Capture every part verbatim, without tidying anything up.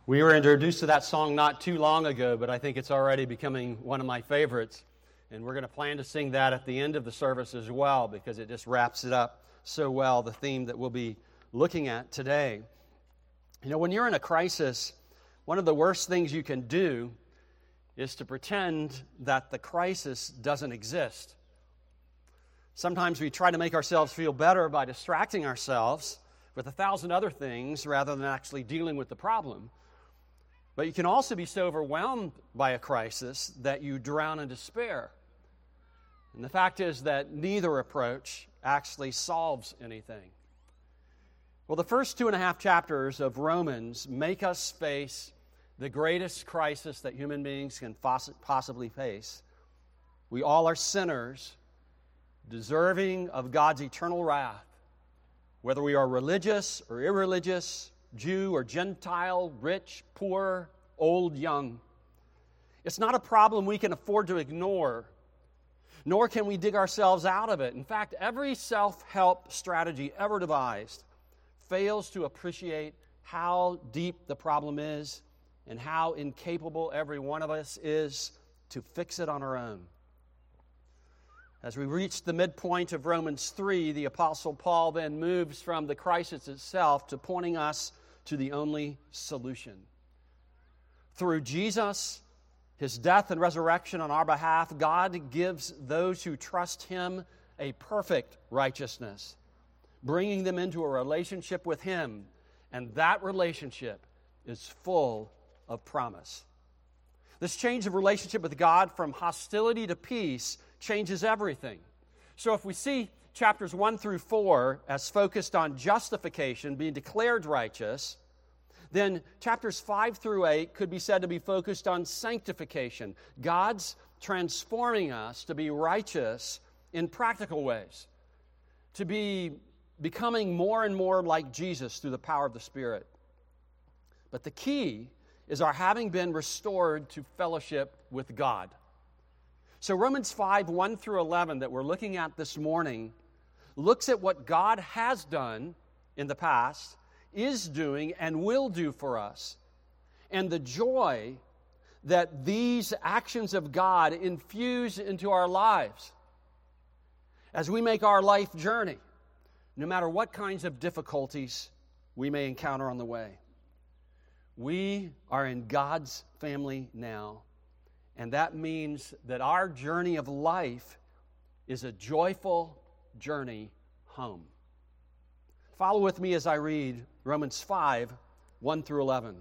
We were introduced to that song not too long ago, but I think it's already becoming one of my favorites. And we're going to plan to sing that at the end of the service as well, because it just wraps it up so well, the theme that we'll be looking at today. You know, when you're in a crisis, one of the worst things you can do is to pretend that the crisis doesn't exist. Sometimes we try to make ourselves feel better by distracting ourselves with a thousand other things rather than actually dealing with the problem. But you can also be so overwhelmed by a crisis that you drown in despair. And the fact is that neither approach actually solves anything. Well, the first two and a half chapters of Romans make us face the greatest crisis that human beings can possibly face. We all are sinners, deserving of God's eternal wrath, whether we are religious or irreligious, Jew or Gentile, rich, poor, old, young. It's not a problem we can afford to ignore, nor can we dig ourselves out of it. In fact, every self-help strategy ever devised fails to appreciate how deep the problem is and how incapable every one of us is to fix it on our own. As we reach the midpoint of Romans three, the Apostle Paul then moves from the crisis itself to pointing us to the only solution. Through Jesus, His death and resurrection on our behalf, God gives those who trust Him a perfect righteousness, bringing them into a relationship with Him, and that relationship is full of promise. This change of relationship with God from hostility to peace changes everything. So if we see chapters one through four as focused on justification, being declared righteous, then chapters five through eight could be said to be focused on sanctification, God's transforming us to be righteous in practical ways, to be becoming more and more like Jesus through the power of the Spirit. But the key is our having been restored to fellowship with God. So Romans five, one through eleven that we're looking at this morning looks at what God has done in the past, is doing, and will do for us, and the joy that these actions of God infuse into our lives as we make our life journey, no matter what kinds of difficulties we may encounter on the way. We are in God's family now, and that means that our journey of life is a joyful journey home. Follow with me as I read Romans five, one through eleven.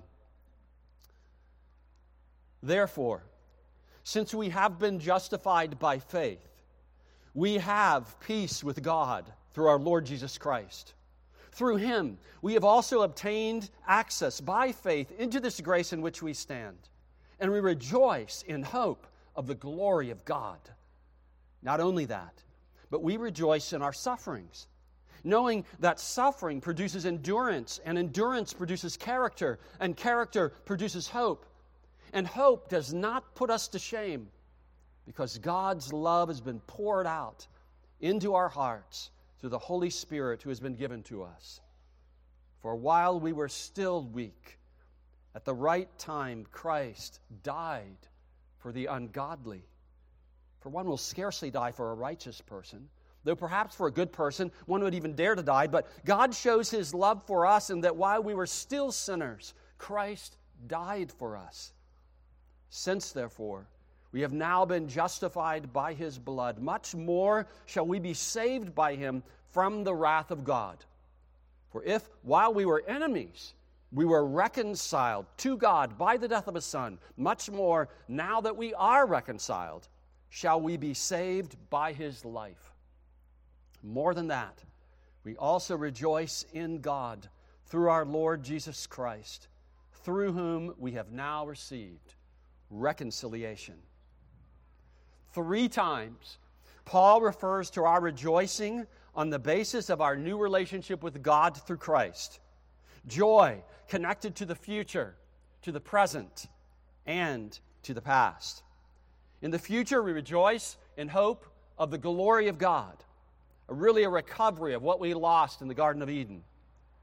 Therefore, since we have been justified by faith, we have peace with God through our Lord Jesus Christ. Through Him, we have also obtained access by faith into this grace in which we stand, and we rejoice in hope of the glory of God. Not only that, but we rejoice in our sufferings, knowing that suffering produces endurance, and endurance produces character, and character produces hope. And hope does not put us to shame, because God's love has been poured out into our hearts through the Holy Spirit who has been given to us. For while we were still weak, at the right time Christ died for the ungodly. For one will scarcely die for a righteous person, though perhaps for a good person one would even dare to die. But God shows His love for us in that while we were still sinners, Christ died for us. Since, therefore, we have now been justified by His blood, much more shall we be saved by Him from the wrath of God. For if, while we were enemies, we were reconciled to God by the death of His Son, much more, now that we are reconciled, shall we be saved by His life. More than that, we also rejoice in God through our Lord Jesus Christ, through whom we have now received reconciliation. Three times, Paul refers to our rejoicing on the basis of our new relationship with God through Christ. Joy connected to the future, to the present, and to the past. In the future, we rejoice in hope of the glory of God, really a recovery of what we lost in the Garden of Eden.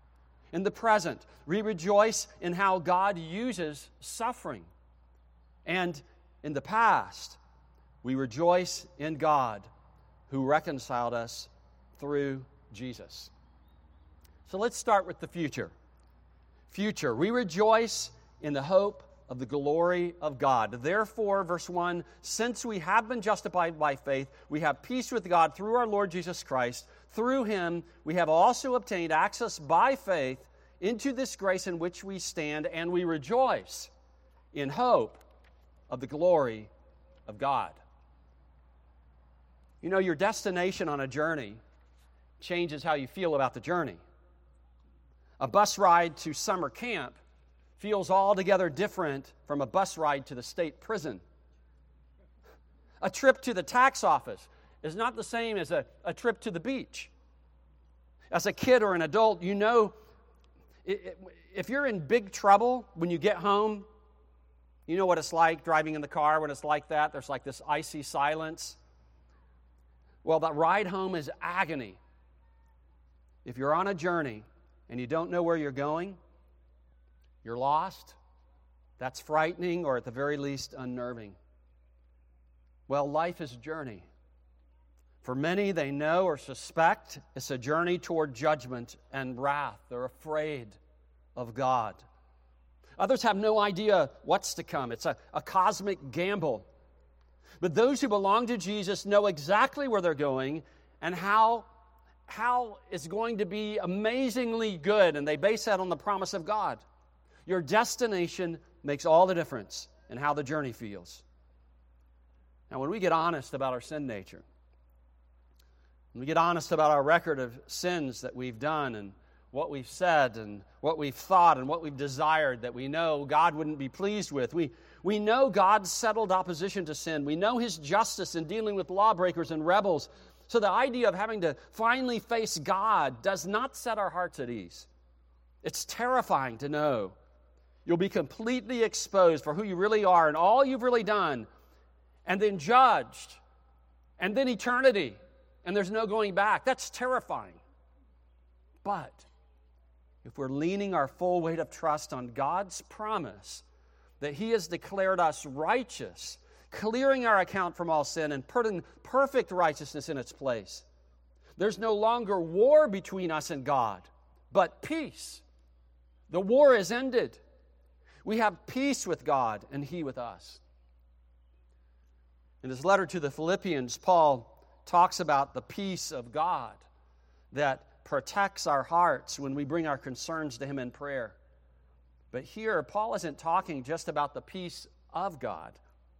in the present. We rejoice in how God uses suffering. And in the past, we rejoice in God who reconciled us through Jesus. So let's start with the future. Future. We rejoice in the hope of the glory of God. Therefore, verse one, since we have been justified by faith, we have peace with God through our Lord Jesus Christ. Through him, we have also obtained access by faith into this grace in which we stand, and we rejoice in hope of the glory of God. You know, your destination on a journey changes how you feel about the journey. A bus ride to summer camp feels altogether different from a bus ride to the state prison. A trip to the tax office is not the same as a, a trip to the beach. As a kid or an adult, you know, if you're in big trouble when you get home, you know what it's like driving in the car when it's like that. There's like this icy silence. Well, that ride home is agony. If you're on a journey and you don't know where you're going, you're lost. That's frightening, or at the very least, unnerving. Well, life is a journey. For many, they know or suspect it's a journey toward judgment and wrath. They're afraid of God. Others have no idea what's to come. It's a, a cosmic gamble. But those who belong to Jesus know exactly where they're going and how, how it's going to be amazingly good, and they base that on the promise of God. Your destination makes all the difference in how the journey feels. Now, when we get honest about our sin nature, when we get honest about our record of sins that we've done and what we've said and what we've thought and what we've desired that we know God wouldn't be pleased with, we, we know God's settled opposition to sin. We know His justice in dealing with lawbreakers and rebels. So the idea of having to finally face God does not set our hearts at ease. It's terrifying to know you'll be completely exposed for who you really are and all you've really done, and then judged, and then eternity, and there's no going back. That's terrifying. But if we're leaning our full weight of trust on God's promise that He has declared us righteous, clearing our account from all sin and putting perfect righteousness in its place, there's no longer war between us and God, but peace. The war is ended. We have peace with God and He with us. In his letter to the Philippians, Paul talks about the peace of God that protects our hearts when we bring our concerns to Him in prayer. But here, Paul isn't talking just about the peace of God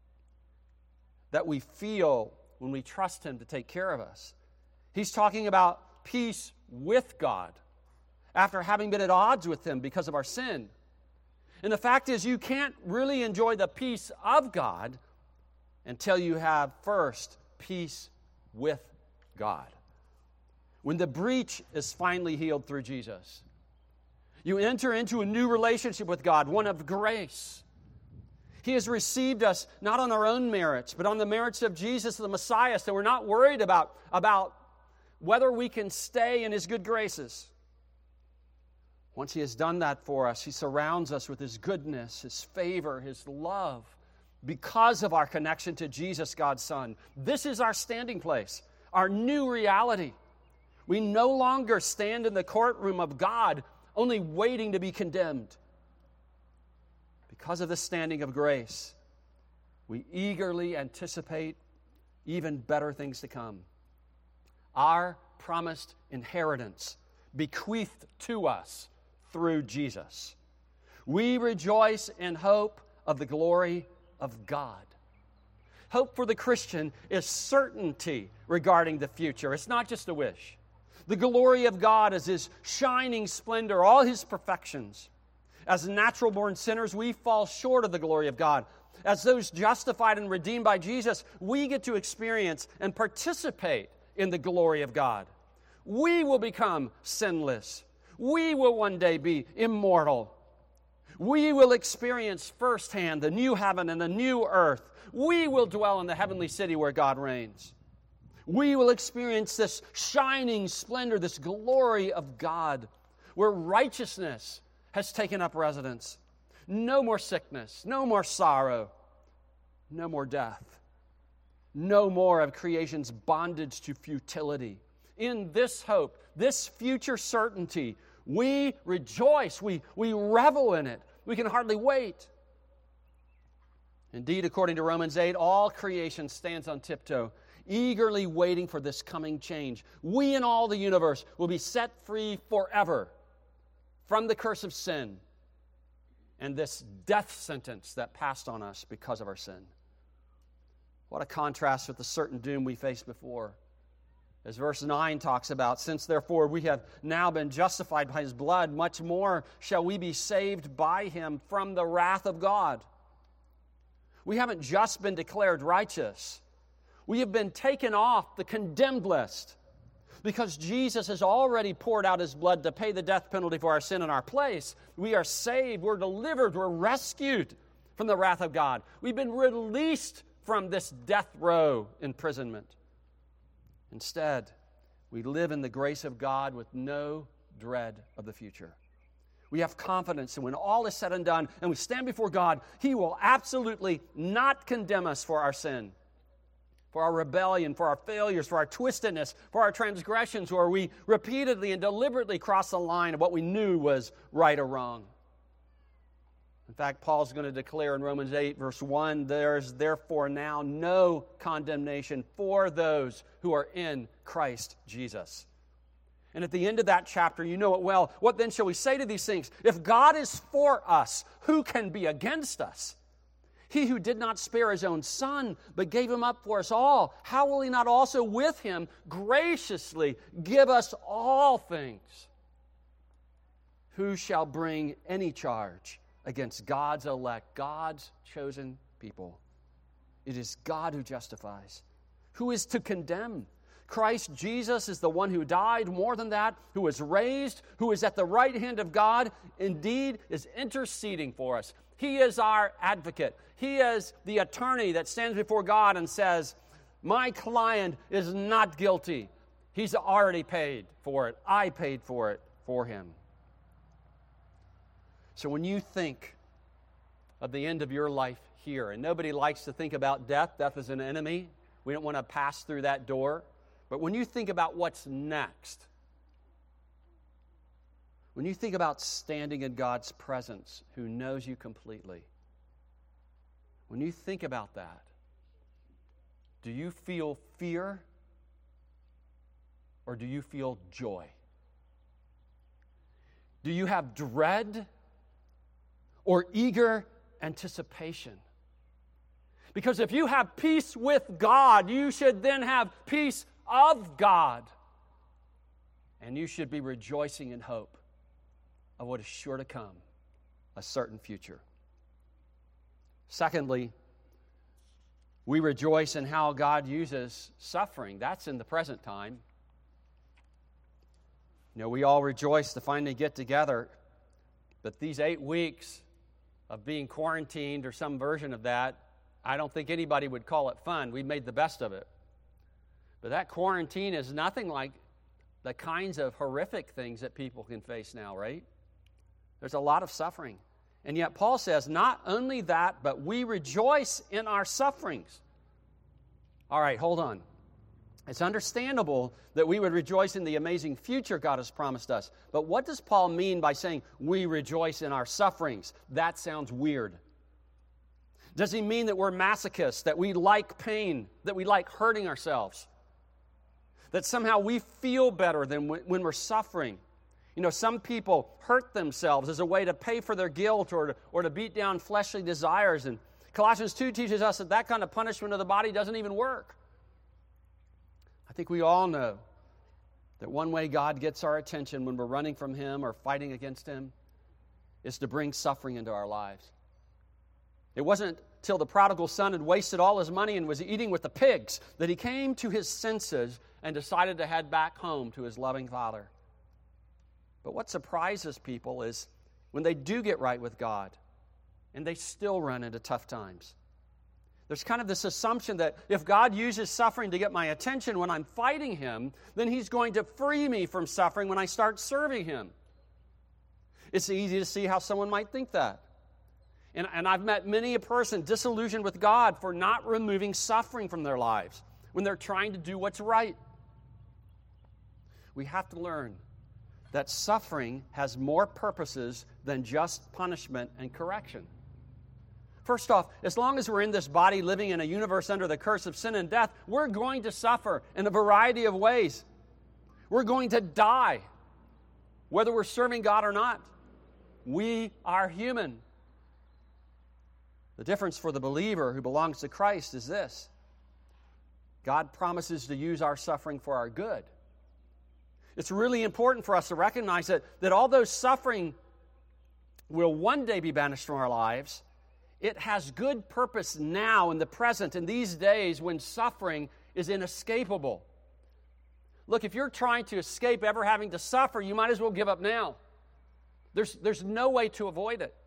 that we feel when we trust Him to take care of us. He's talking about peace with God after having been at odds with Him because of our sin. And the fact is, you can't really enjoy the peace of God until you have first peace with God. When the breach is finally healed through Jesus, you enter into a new relationship with God, one of grace. He has received us not on our own merits, but on the merits of Jesus the Messiah, so we're not worried about, about whether we can stay in His good graces. Once He has done that for us, He surrounds us with His goodness, His favor, His love, because of our connection to Jesus, God's Son. This is our standing place, our new reality. We no longer stand in the courtroom of God, only waiting to be condemned. Because of this standing of grace, we eagerly anticipate even better things to come. Our promised inheritance bequeathed to us through Jesus. We rejoice in hope of the glory of God. Hope for the Christian is certainty regarding the future. It's not just a wish. The glory of God is His shining splendor, all His perfections. As natural-born sinners, we fall short of the glory of God. As those justified and redeemed by Jesus, we get to experience and participate in the glory of God. We will become sinless. We will one day be immortal. We will experience firsthand the new heaven and the new earth. We will dwell in the heavenly city where God reigns. We will experience this shining splendor, this glory of God. where righteousness has taken up residence. No more sickness, no more sorrow, no more death, no more of creation's bondage to futility. In this hope, this future certainty, we rejoice, we, we revel in it. We can hardly wait. Indeed, according to Romans eight, all creation stands on tiptoe, eagerly waiting for this coming change. We and all the universe will be set free forever from the curse of sin and this death sentence that passed on us because of our sin. What a contrast with the certain doom we faced before. As verse nine talks about, since therefore we have now been justified by his blood, much more shall we be saved by him from the wrath of God. We haven't just been declared righteous. We have been taken off the condemned list because Jesus has already poured out his blood to pay the death penalty for our sin in our place. We are saved, we're delivered, we're rescued from the wrath of God. We've been released from this death row imprisonment. Instead, we live in the grace of God with no dread of the future. We have confidence that when all is said and done and we stand before God, he will absolutely not condemn us for our sin, for our rebellion, for our failures, for our twistedness, for our transgressions, where we repeatedly and deliberately cross the line of what we knew was right or wrong. In fact, Paul's going to declare in Romans eight, verse one, there is therefore now no condemnation for those who are in Christ Jesus. And at the end of that chapter, you know it well. What then shall we say to these things? If God is for us, who can be against us? He who did not spare his own son, but gave him up for us all, how will he not also with him graciously give us all things? Who shall bring any charge against God's elect, God's chosen people? It is God who justifies. Who is to condemn? Christ Jesus is the one who died, more than that, who was raised, who is at the right hand of God, indeed is interceding for us. He is our advocate. He is the attorney that stands before God and says, my client is not guilty. He's already paid for it. I paid for it for him. So when you think of the end of your life here, and nobody likes to think about death, death is an enemy. We don't want to pass through that door. But when you think about what's next, when you think about standing in God's presence, who knows you completely, when you think about that, do you feel fear or do you feel joy? Do you have dread or eager anticipation? Because if you have peace with God, you should then have peace of God. And you should be rejoicing in hope of what is sure to come, a certain future. Secondly, we rejoice in how God uses suffering. That's in the present time. You know, we all rejoice to finally get together, but these eight weeks of being quarantined or some version of that, I don't think anybody would call it fun. We made the best of it. But that quarantine is nothing like the kinds of horrific things that people can face now, right? There's a lot of suffering. And yet Paul says, not only that, but we rejoice in our sufferings. All right, hold on. It's understandable that we would rejoice in the amazing future God has promised us. But what does Paul mean by saying we rejoice in our sufferings? That sounds weird. Does he mean that we're masochists, that we like pain, that we like hurting ourselves? That somehow we feel better than when we're suffering? You know, some people hurt themselves as a way to pay for their guilt or to, or to beat down fleshly desires. And Colossians two teaches us that that kind of punishment of the body doesn't even work. I think we all know that one way God gets our attention when we're running from him or fighting against him is to bring suffering into our lives. It wasn't till the prodigal son had wasted all his money and was eating with the pigs that he came to his senses and decided to head back home to his loving father. But what surprises people is when they do get right with God and they still run into tough times. There's kind of this assumption that if God uses suffering to get my attention when I'm fighting him, then he's going to free me from suffering when I start serving him. It's easy to see how someone might think that. And, and I've met many a person disillusioned with God for not removing suffering from their lives when they're trying to do what's right. We have to learn that suffering has more purposes than just punishment and correction. First off, as long as we're in this body living in a universe under the curse of sin and death, we're going to suffer in a variety of ways. We're going to die, whether we're serving God or not. We are human. The difference for the believer who belongs to Christ is this: God promises to use our suffering for our good. It's really important for us to recognize that, that although suffering will one day be banished from our lives, it has good purpose now in the present, in these days when suffering is inescapable. Look, if you're trying to escape ever having to suffer, you might as well give up now. There's, there's no way to avoid it.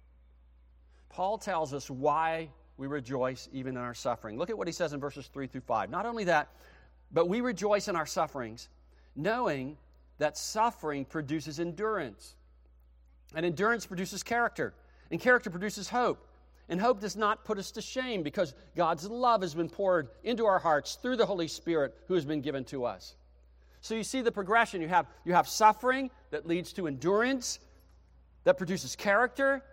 Paul tells us why we rejoice even in our suffering. Look at what he says in verses three through five. Not only that, but we rejoice in our sufferings, knowing that suffering produces endurance. And endurance produces character. And character produces hope. And hope does not put us to shame because God's love has been poured into our hearts through the Holy Spirit who has been given to us. So you see the progression. You have, you have suffering that leads to endurance, that produces character,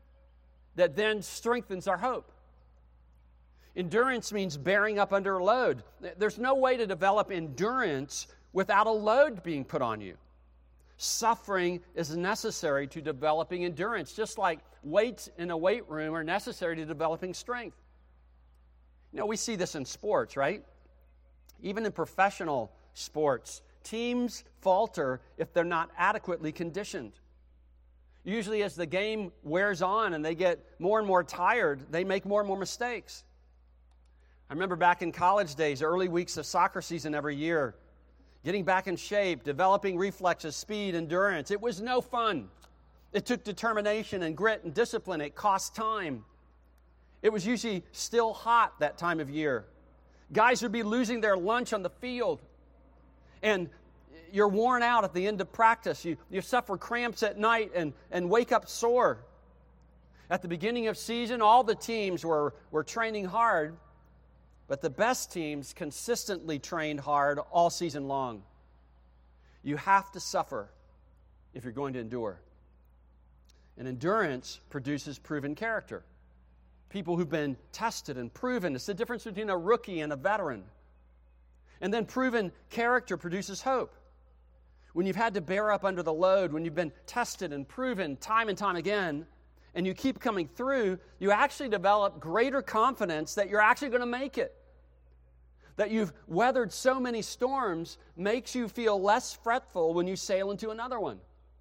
that then strengthens our hope. Endurance means bearing up under a load. There's no way to develop endurance without a load being put on you. Suffering is necessary to developing endurance, just like weights in a weight room are necessary to developing strength. You know, we see this in sports, right? Even in professional sports, teams falter if they're not adequately conditioned. Usually as the game wears on and they get more and more tired, they make more and more mistakes. I remember back in college days, early weeks of soccer season every year, getting back in shape, developing reflexes, speed, endurance. It was no fun. It took determination and grit and discipline. It cost time. It was usually still hot that time of year. Guys would be losing their lunch on the field. And you're worn out at the end of practice. You, you suffer cramps at night and, and wake up sore. At the beginning of season, all the teams were, were training hard, but the best teams consistently trained hard all season long. You have to suffer if you're going to endure. And endurance produces proven character. People who've been tested and proven. It's the difference between a rookie and a veteran. And then proven character produces hope. When you've had to bear up under the load, when you've been tested and proven time and time again, and you keep coming through, you actually develop greater confidence that you're actually going to make it. That you've weathered so many storms makes you feel less fretful when you sail into another one.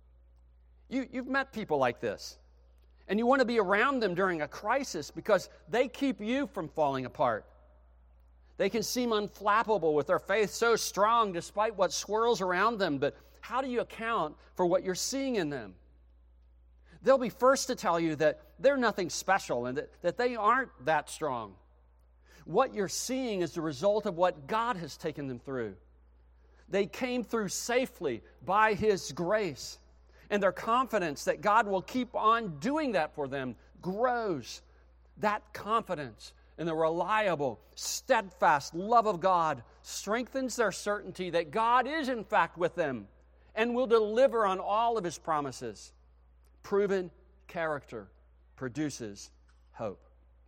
You, you've met people like this. And you want to be around them during a crisis because they keep you from falling apart. They can seem unflappable with their faith so strong despite what swirls around them, but how do you account for what you're seeing in them? They'll be first to tell you that they're nothing special and that, that they aren't that strong. What you're seeing is the result of what God has taken them through. They came through safely by His grace, and their confidence that God will keep on doing that for them grows. That confidence in the reliable, steadfast love of God strengthens their certainty that God is in fact with them and will deliver on all of His promises. Proven character produces hope.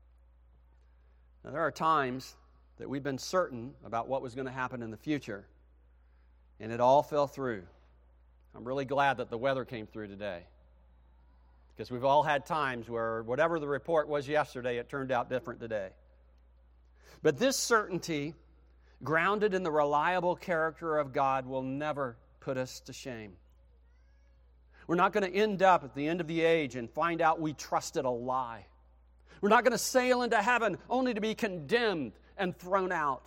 Now, there are times that we've been certain about what was going to happen in the future, and it all fell through. I'm really glad that the weather came through today, because we've all had times where whatever the report was yesterday, it turned out different today. But this certainty, grounded in the reliable character of God, will never put us to shame. We're not going to end up at the end of the age and find out we trusted a lie. We're not going to sail into heaven only to be condemned and thrown out.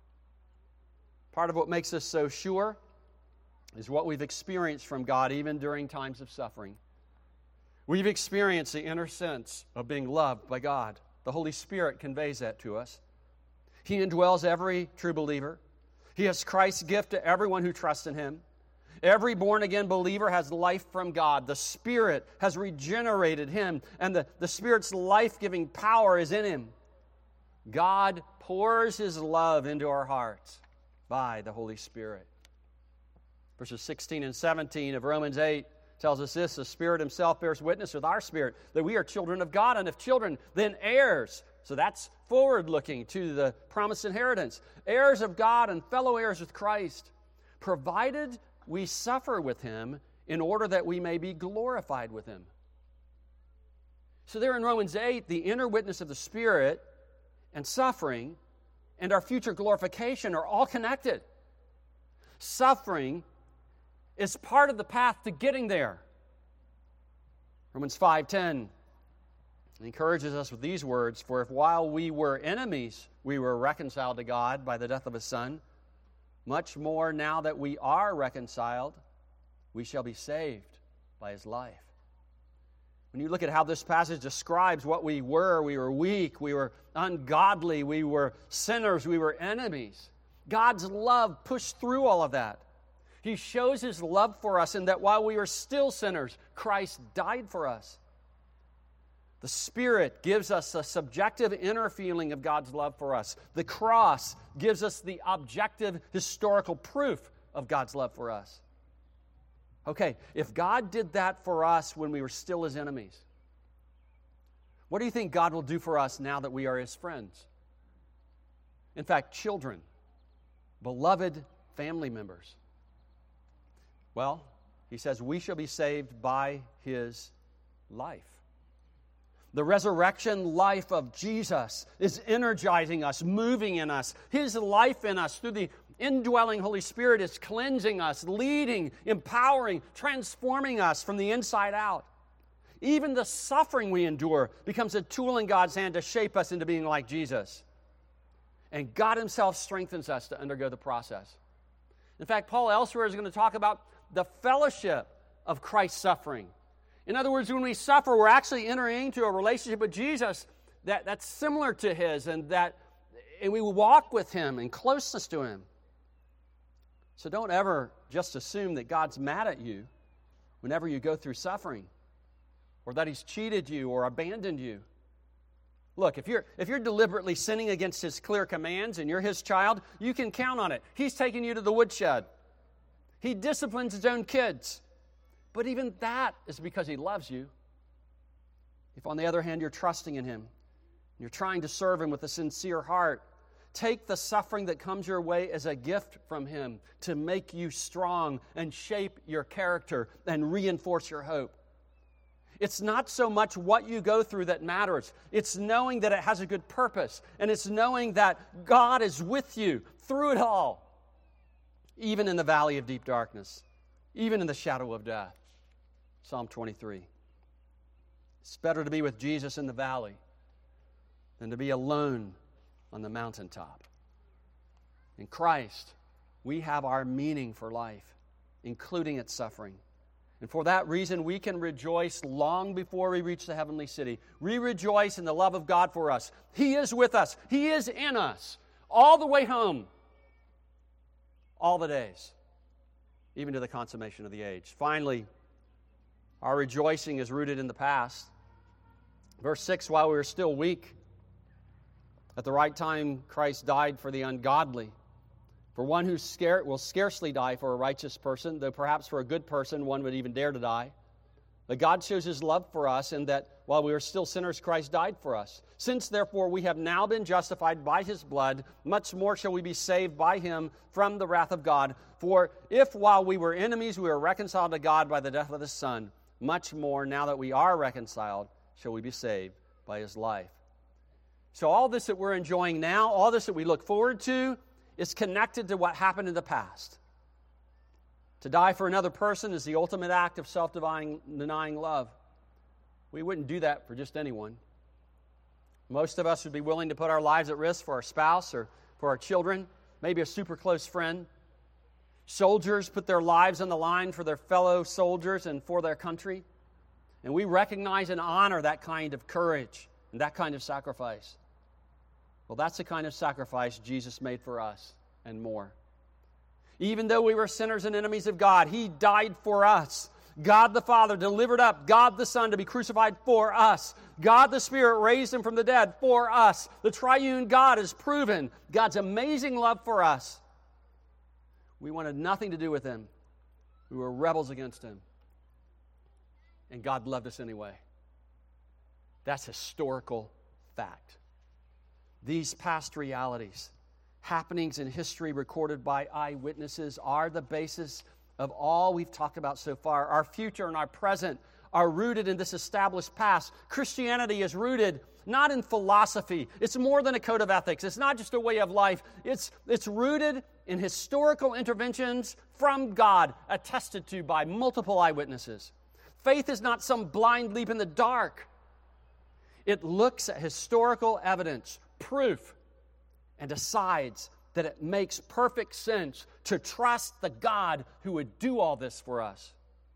Part of what makes us so sure is what we've experienced from God even during times of suffering. We've experienced the inner sense of being loved by God. The Holy Spirit conveys that to us. He indwells every true believer. He has Christ's gift to everyone who trusts in Him. Every born-again believer has life from God. The Spirit has regenerated him, and the, the Spirit's life-giving power is in him. God pours His love into our hearts by the Holy Spirit. Verses sixteen and seventeen of Romans eight tells us this: the Spirit Himself bears witness with our spirit that we are children of God, and if children, then heirs. So that's forward-looking to the promised inheritance. Heirs of God and fellow heirs with Christ, provided we suffer with Him in order that we may be glorified with Him. So there in Romans eight, the inner witness of the Spirit and suffering and our future glorification are all connected. Suffering is part of the path to getting there. Romans five ten encourages us with these words: for if while we were enemies we were reconciled to God by the death of His Son, much more now that we are reconciled, we shall be saved by His life. When you look at how this passage describes what we were, we were weak, we were ungodly, we were sinners, we were enemies. God's love pushed through all of that. He shows His love for us in that while we were still sinners, Christ died for us. The Spirit gives us a subjective inner feeling of God's love for us. The cross gives us the objective historical proof of God's love for us. Okay, if God did that for us when we were still His enemies, what do you think God will do for us now that we are His friends? In fact, children, beloved family members. Well, He says we shall be saved by His life. The resurrection life of Jesus is energizing us, moving in us. His life in us through the indwelling Holy Spirit is cleansing us, leading, empowering, transforming us from the inside out. Even the suffering we endure becomes a tool in God's hand to shape us into being like Jesus. And God Himself strengthens us to undergo the process. In fact, Paul elsewhere is going to talk about the fellowship of Christ's suffering. In other words, when we suffer, we're actually entering into a relationship with Jesus that, that's similar to His, and that and we walk with Him in closeness to Him. So don't ever just assume that God's mad at you whenever you go through suffering, or that He's cheated you or abandoned you. Look, if you're if you're deliberately sinning against His clear commands and you're His child, you can count on it. He's taking you to the woodshed. He disciplines His own kids. But even that is because He loves you. If, on the other hand, you're trusting in Him, and you're trying to serve Him with a sincere heart, take the suffering that comes your way as a gift from Him to make you strong and shape your character and reinforce your hope. It's not so much what you go through that matters. It's knowing that it has a good purpose, and it's knowing that God is with you through it all, even in the valley of deep darkness, even in the shadow of death. Psalm twenty-three. It's better to be with Jesus in the valley than to be alone on the mountaintop. In Christ, we have our meaning for life, including its suffering. And for that reason, we can rejoice long before we reach the heavenly city. We rejoice in the love of God for us. He is with us. He is in us all the way home, all the days, even to the consummation of the age. Finally, our rejoicing is rooted in the past. Verse six, while we were still weak, at the right time Christ died for the ungodly. For one who scare, will scarcely die for a righteous person, though perhaps for a good person one would even dare to die. But God shows His love for us in that while we were still sinners, Christ died for us. Since, therefore, we have now been justified by His blood, much more shall we be saved by Him from the wrath of God. For if while we were enemies we were reconciled to God by the death of His Son, much more now that we are reconciled shall we be saved by His life. So all this that we're enjoying now, all this that we look forward to, is connected to what happened in the past. To die for another person is the ultimate act of self-denying love. We wouldn't do that for just anyone. Most of us would be willing to put our lives at risk for our spouse or for our children, maybe a super close friend. Soldiers put their lives on the line for their fellow soldiers and for their country. And we recognize and honor that kind of courage and that kind of sacrifice. Well, that's the kind of sacrifice Jesus made for us and more. Even though we were sinners and enemies of God, He died for us. God the Father delivered up God the Son to be crucified for us. God the Spirit raised Him from the dead for us. The triune God has proven God's amazing love for us. We wanted nothing to do with Him. We were rebels against Him. And God loved us anyway. That's historical fact. These past realities, happenings in history recorded by eyewitnesses, are the basis of all we've talked about so far. Our future and our present are rooted in this established past. Christianity is rooted not in philosophy. It's more than a code of ethics. It's not just a way of life. It's, it's rooted in historical interventions from God, attested to by multiple eyewitnesses. Faith is not some blind leap in the dark. It looks at historical evidence, proof, and decides that it makes perfect sense to trust the God who would do all this for us.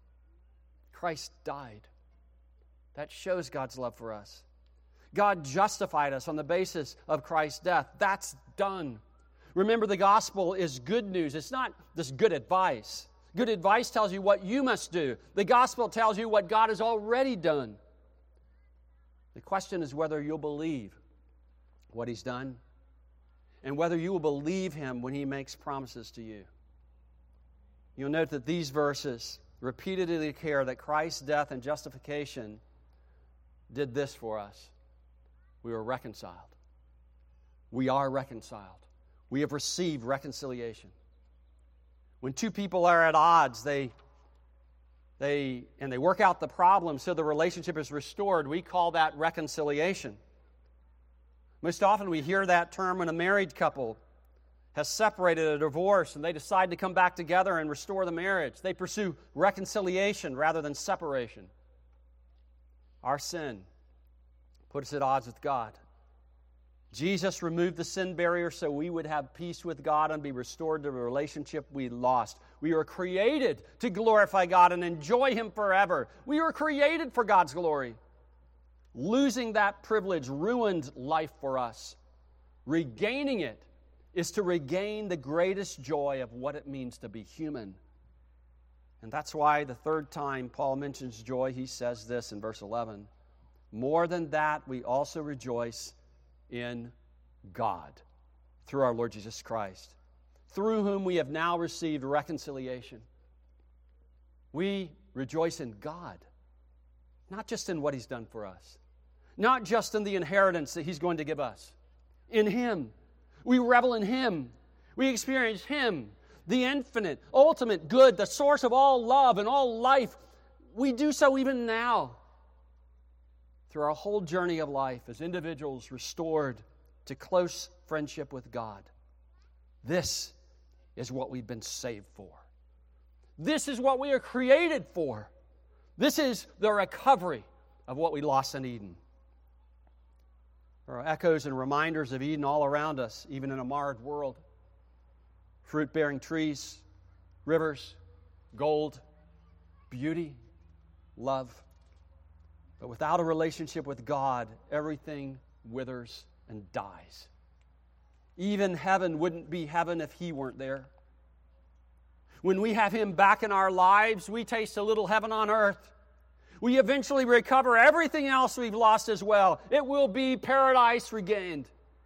Christ died. That shows God's love for us. God justified us on the basis of Christ's death. That's done. Remember, the gospel is good news. It's not just good advice. Good advice tells you what you must do. The gospel tells you what God has already done. The question is whether you'll believe what He's done and whether you will believe Him when He makes promises to you. You'll note that these verses repeatedly declare that Christ's death and justification did this for us. We were reconciled. We are reconciled. We have received reconciliation. When two people are at odds, they, they, and they work out the problem so the relationship is restored, we call that reconciliation. Most often we hear that term when a married couple has separated, a divorce, and they decide to come back together and restore the marriage. They pursue reconciliation rather than separation. Our sin put us at odds with God. Jesus removed the sin barrier so we would have peace with God and be restored to a relationship we lost. We were created to glorify God and enjoy Him forever. We were created for God's glory. Losing that privilege ruined life for us. Regaining it is to regain the greatest joy of what it means to be human. And that's why the third time Paul mentions joy, he says this in verse eleven. More than that, we also rejoice in God through our Lord Jesus Christ, through whom we have now received reconciliation. We rejoice in God, not just in what He's done for us, not just in the inheritance that He's going to give us. In Him. We revel in Him. We experience Him, the infinite, ultimate good, the source of all love and all life. We do so even now, through our whole journey of life as individuals restored to close friendship with God. This is what we've been saved for. This is what we are created for. This is the recovery of what we lost in Eden. There are echoes and reminders of Eden all around us, even in a marred world. Fruit-bearing trees, rivers, gold, beauty, love. But without a relationship with God, everything withers and dies. Even heaven wouldn't be heaven if He weren't there. When we have Him back in our lives, we taste a little heaven on earth. We eventually recover everything else we've lost as well. It will be paradise regained.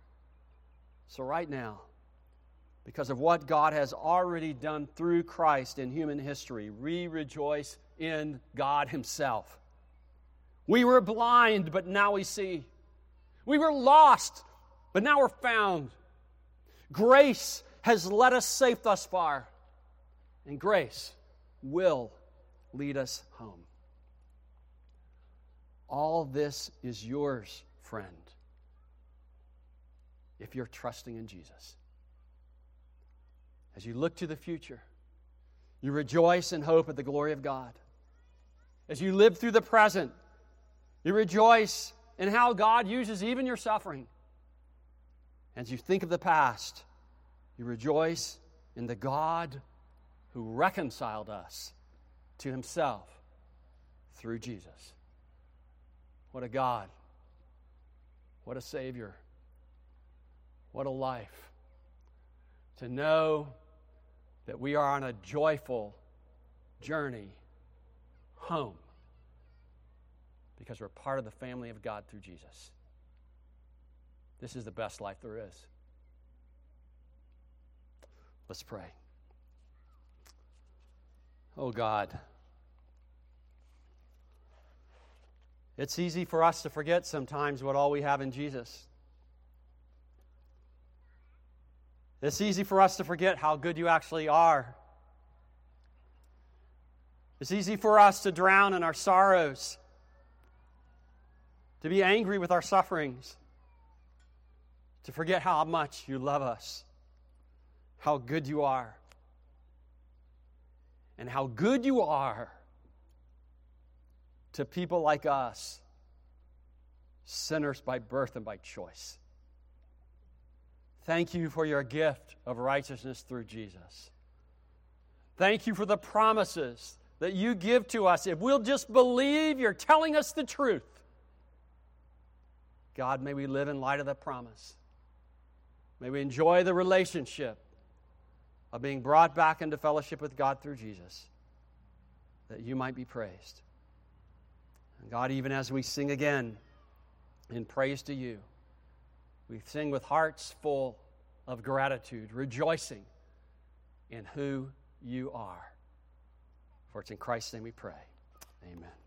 So right now, because of what God has already done through Christ in human history, we rejoice in God Himself. We were blind, but now we see. We were lost, but now we're found. Grace has led us safe thus far, and grace will lead us home. All this is yours, friend, if you're trusting in Jesus. As you look to the future, you rejoice in hope of the glory of God. As you live through the present, you rejoice in how God uses even your suffering. As you think of the past, you rejoice in the God who reconciled us to Himself through Jesus. What a God. What a Savior. What a life. To know that we are on a joyful journey home because we're part of the family of God through Jesus. This is the best life there is. Let's pray. Oh God, it's easy for us to forget sometimes what all we have in Jesus. It's easy for us to forget how good you actually are. It's easy for us to drown in our sorrows, to be angry with our sufferings, to forget how much you love us, how good you are, and how good you are to people like us, sinners by birth and by choice. Thank you for your gift of righteousness through Jesus. Thank you for the promises that you give to us if we'll just believe you're telling us the truth. God, may we live in light of that promise. May we enjoy the relationship of being brought back into fellowship with God through Jesus, that you might be praised. And God, even as we sing again in praise to you, we sing with hearts full of gratitude, rejoicing in who you are. For it's in Christ's name we pray. Amen.